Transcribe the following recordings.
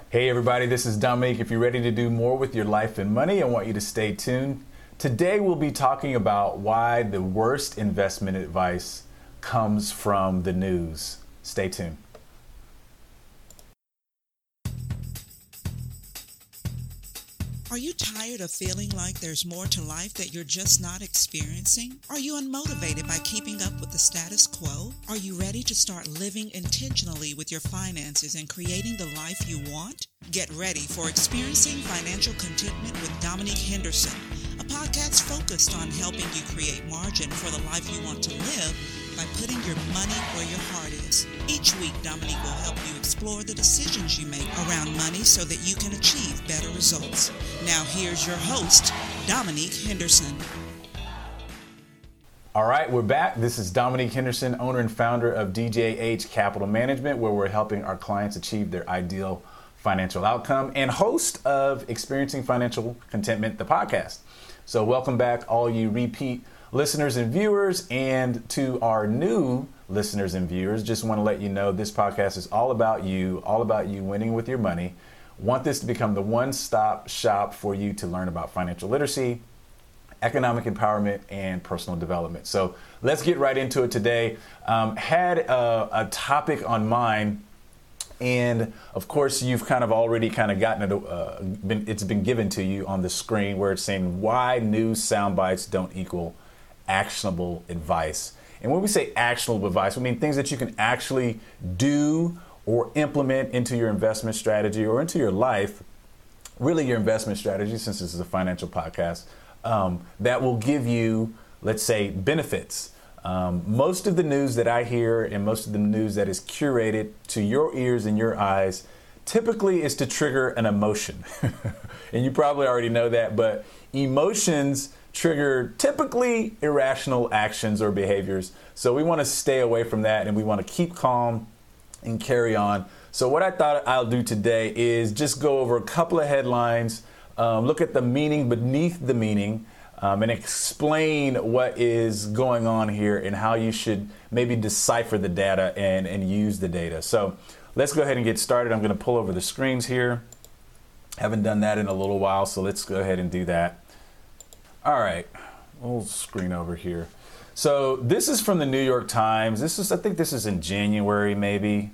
Hey everybody, this is Dominique. If you're ready to do more with your life and money, I want you to stay tuned. Today we'll be talking about why the worst investment advice comes from the news. Stay tuned. Are you tired of feeling like there's more to life that you're just not experiencing? Are you unmotivated by keeping up with the status quo? Are you ready to start living intentionally with your finances and creating the life you want? Get ready for Experiencing Financial Contentment with Dominique Henderson, a podcast focused on helping you create margin for the life you want to live by putting your money where your heart is. Each week, Dominique will help you explore the decisions you make around money so that you can achieve better results. Now here's your host, Dominique Henderson. All right, we're back. This is Dominique Henderson, owner and founder of DJH Capital Management, where we're helping our clients achieve their ideal financial outcome, and host of Experiencing Financial Contentment, the podcast. So welcome back, all you repeat listeners and viewers, and to our new listeners and viewers, just want to let you know this podcast is all about you winning with your money. Want this to become the one-stop shop for you to learn about financial literacy, economic empowerment, and personal development. So let's get right into it today. Had a topic on mind, and of course you've kind of already gotten it, it's been given to you on the screen where it's saying why news sound bites don't equal actionable advice. And when we say actionable advice, we mean things that you can actually do or implement into your investment strategy or into your life, really your investment strategy, since this is a financial podcast, that will give you, let's say, benefits. Most of the news that I hear and most of the news that is curated to your ears and your eyes typically is to trigger an emotion. And you probably already know that, but emotions trigger typically irrational actions or behaviors. So we want to stay away from that and we want to keep calm and carry on. So what I thought I'll do today is just go over a couple of headlines, look at the meaning beneath the meaning, and explain what is going on here and how you should maybe decipher the data and use the data. So let's go ahead and get started. I'm going to pull over the screens here. Haven't done that in a little while, so let's go ahead and do that. All right, we'll screen over here. So this is from the New York Times. I think this is in January, maybe.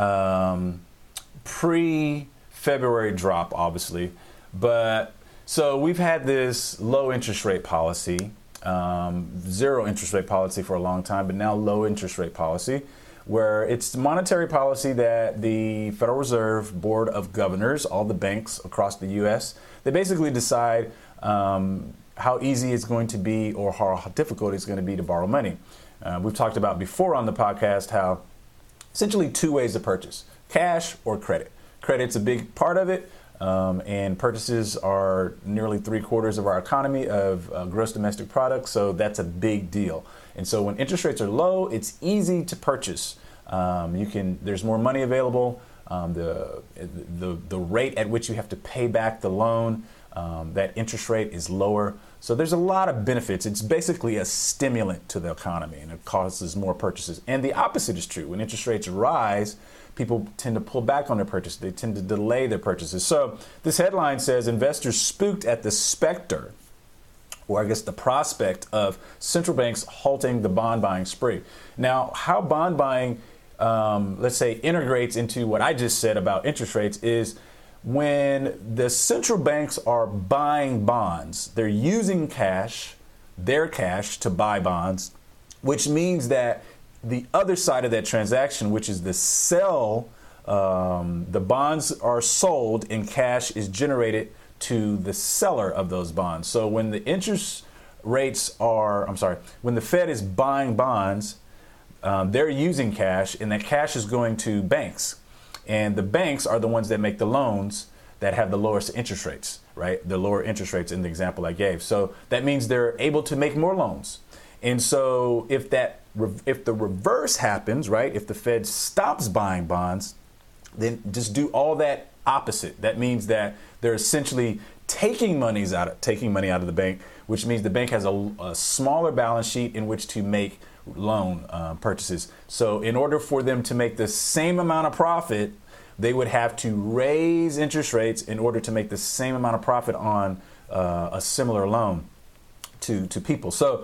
Pre-February drop, obviously. But so we've had this low interest rate policy, zero interest rate policy for a long time, but now low interest rate policy, where it's monetary policy that the Federal Reserve Board of Governors, all the banks across the U.S., they basically decide how easy it's going to be or how difficult it's going to be to borrow money. We've talked about before on the podcast how essentially two ways to purchase, cash or credit. Credit's a big part of it, and purchases are nearly 3/4 of our economy of gross domestic product, so that's a big deal. And so when interest rates are low, it's easy to purchase. There's more money available. The rate at which you have to pay back the loan, that interest rate is lower. So there's a lot of benefits. It's basically a stimulant to the economy and it causes more purchases. And the opposite is true. When interest rates rise, people tend to pull back on their purchases. They tend to delay their purchases. So this headline says investors spooked at the specter, or I guess the prospect of central banks halting the bond buying spree. Now, how bond buying, let's say, integrates into what I just said about interest rates is when the central banks are buying bonds, they're using their cash to buy bonds, which means that the other side of that transaction, which is the sell, the bonds are sold and cash is generated to the seller of those bonds. So when the when the Fed is buying bonds, they're using cash and that cash is going to banks. And the banks are the ones that make the loans that have the lowest interest rates, right? The lower interest rates in the example I gave. So that means they're able to make more loans. And so if the reverse happens, right? If the Fed stops buying bonds, then just do all that opposite. That means that they're essentially taking money out of the bank, which means the bank has a smaller balance sheet in which to make loan purchases. So in order for them to make the same amount of profit they would have to raise interest rates in order to make the same amount of profit on a similar loan to people. So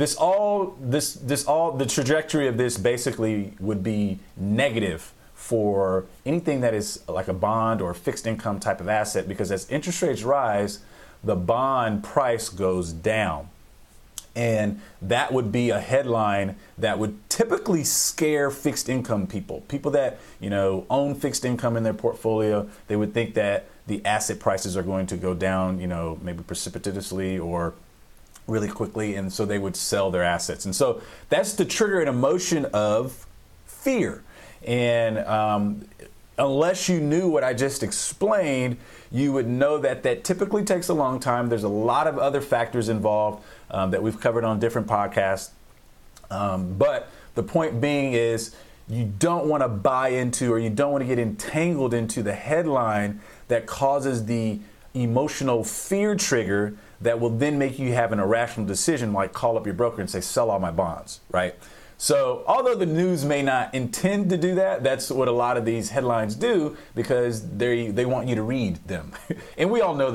the trajectory of this basically would be negative for anything that is like a bond or fixed income type of asset, because as interest rates rise, the bond price goes down. And that would be a headline that would typically scare fixed income people that, own fixed income in their portfolio. They would think that the asset prices are going to go down, maybe precipitously or really quickly. And so they would sell their assets. And so that's to trigger an emotion of fear. And unless you knew what I just explained, you would know that typically takes a long time. There's a lot of other factors involved that we've covered on different podcasts. But the point being is you don't want to buy into, or you don't want to get entangled into the headline that causes the emotional fear trigger that will then make you have an irrational decision, like call up your broker and say, sell all my bonds, right? So although the news may not intend to do that, that's what a lot of these headlines do, because they want you to read them. And we all know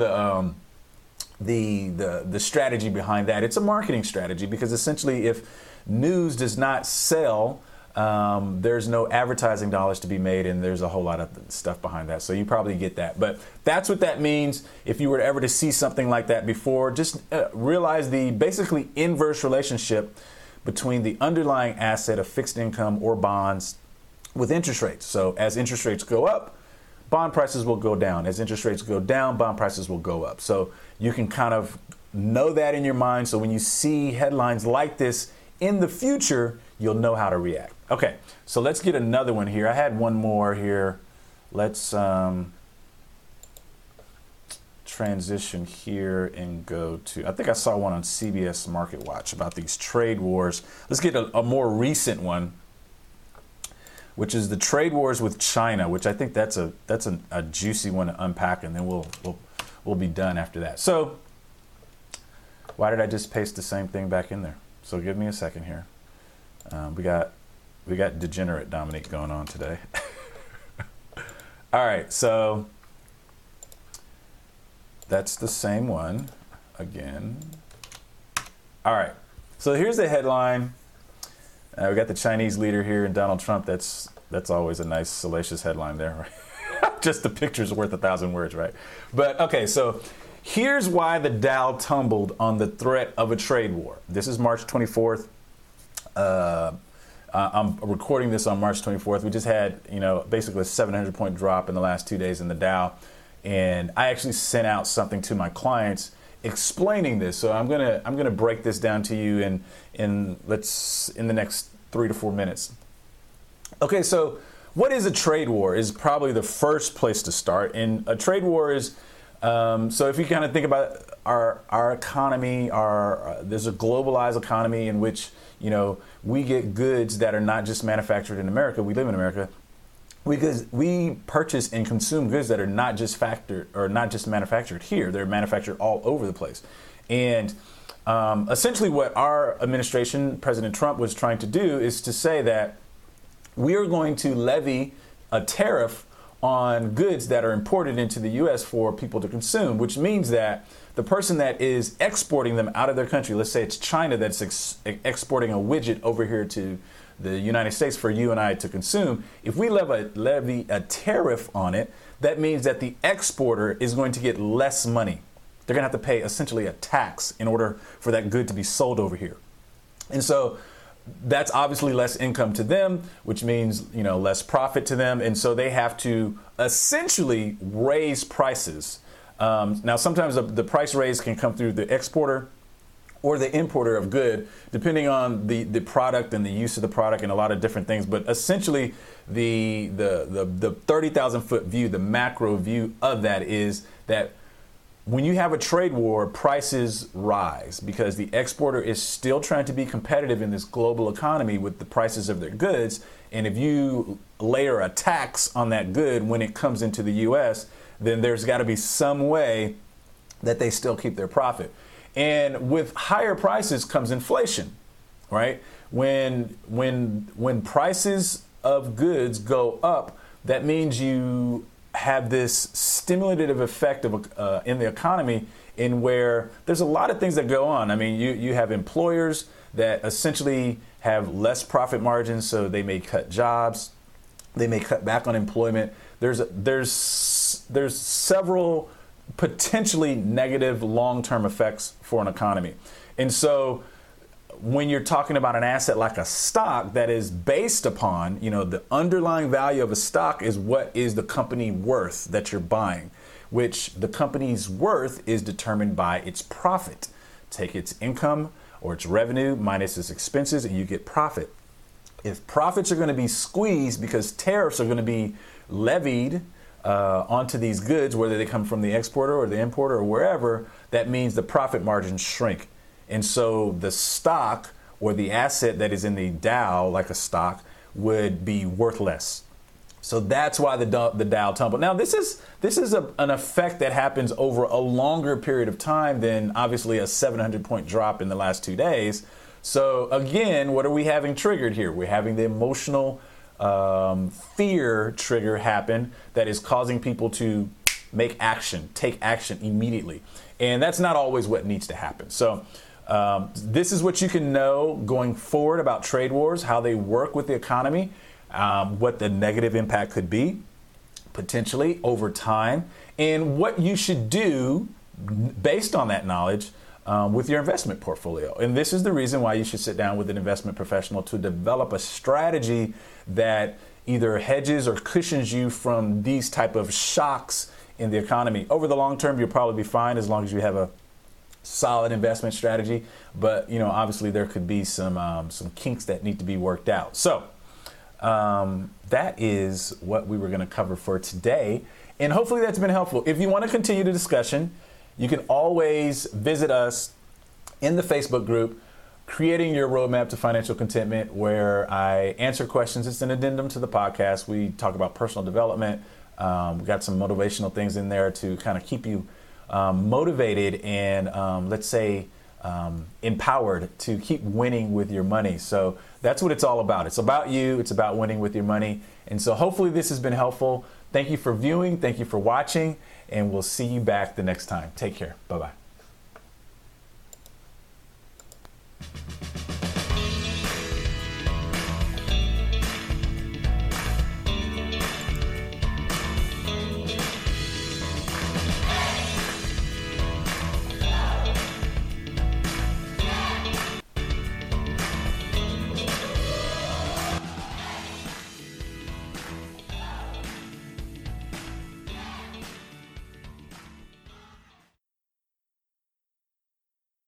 the strategy behind that. It's a marketing strategy, because essentially if news does not sell, there's no advertising dollars to be made, and there's a whole lot of stuff behind that. So you probably get that. But that's what that means. If you were ever to see something like that before, just realize the basically inverse relationship between the underlying asset of fixed income or bonds with interest rates. So as interest rates go up, bond prices will go down. As interest rates go down, bond prices will go up. So you can kind of know that in your mind. So when you see headlines like this in the future, you'll know how to react. Okay, so let's get another one here. I had one more here. Let's transition here and go to, I think I saw one on CBS Market Watch about these trade wars. Let's get a more recent one, which is the trade wars with China, which I think that's a juicy one to unpack, and then we'll be done after that. So why did I just paste the same thing back in there? So give me a second here. We got degenerate Dominique going on today. All right, so that's the same one again. All right, so here's the headline. We got the Chinese leader here and Donald Trump. That's always a nice, salacious headline there, right? Just the picture's worth 1,000 words, right? But okay, so here's why the Dow tumbled on the threat of a trade war. This is March 24th. I'm recording this on March 24th. We just had, basically a 700-point drop in the last 2 days in the Dow. And I actually sent out something to my clients explaining this. So I'm gonna break this down to you in the next 3 to 4 minutes. Okay, so what is a trade war is probably the first place to start. And a trade war is, so if you kind of think about our economy, there's a globalized economy in which, we get goods that are not just manufactured in America. We live in America. Because we purchase and consume goods that are not just manufactured here. They're manufactured all over the place. And essentially what our administration, President Trump, was trying to do is to say that we are going to levy a tariff on goods that are imported into the U.S. for people to consume, which means that the person that is exporting them out of their country, let's say it's China that's exporting a widget over here to the United States for you and I to consume, if we levy a tariff on it, that means that the exporter is going to get less money. They're going to have to pay essentially a tax in order for that good to be sold over here. And so that's obviously less income to them, which means, less profit to them. And so they have to essentially raise prices. Now, sometimes the price raise can come through the exporter or the importer of good, depending on the product and the use of the product and a lot of different things. But essentially, the 30,000 foot view, the macro view of that is that when you have a trade war, prices rise because the exporter is still trying to be competitive in this global economy with the prices of their goods. And if you layer a tax on that good when it comes into the U.S., then there's got to be some way that they still keep their profit. And with higher prices comes inflation, right? When prices of goods go up, that means you have this stimulative effect of in the economy, in where there's a lot of things that go on. I mean, you have employers that essentially have less profit margins, so they may cut jobs, they may cut back on employment. There's several potentially negative long-term effects for an economy. And so when you're talking about an asset like a stock that is based upon, the underlying value of a stock is what is the company worth that you're buying, which the company's worth is determined by its profit. Take its income or its revenue minus its expenses and you get profit. If profits are going to be squeezed because tariffs are going to be levied onto these goods, whether they come from the exporter or the importer or wherever, that means the profit margins shrink. And so the stock or the asset that is in the Dow, like a stock, would be worth less. So that's why the Dow tumbled. Now, this is an effect that happens over a longer period of time than obviously a 700-point drop in the last 2 days. So again, what are we having triggered here? We're having the emotional fear trigger happen that is causing people to take action immediately. And that's not always what needs to happen. So this is what you can know going forward about trade wars, how they work with the economy, what the negative impact could be potentially over time, and what you should do based on that knowledge with your investment portfolio. And this is the reason why you should sit down with an investment professional to develop a strategy that either hedges or cushions you from these type of shocks in the economy. Over the long term, you'll probably be fine as long as you have a solid investment strategy. But, obviously there could be some kinks that need to be worked out. So that is what we were going to cover for today. And hopefully that's been helpful. If you want to continue the discussion, you can always visit us in the Facebook group, Creating Your Roadmap to Financial Contentment, where I answer questions. It's an addendum to the podcast. We talk about personal development. We got some motivational things in there to kind of keep you motivated and let's say empowered to keep winning with your money. So that's what it's all about. It's about you. It's about winning with your money. And so hopefully this has been helpful. Thank you for viewing. Thank you for watching. And we'll see you back the next time. Take care. Bye-bye.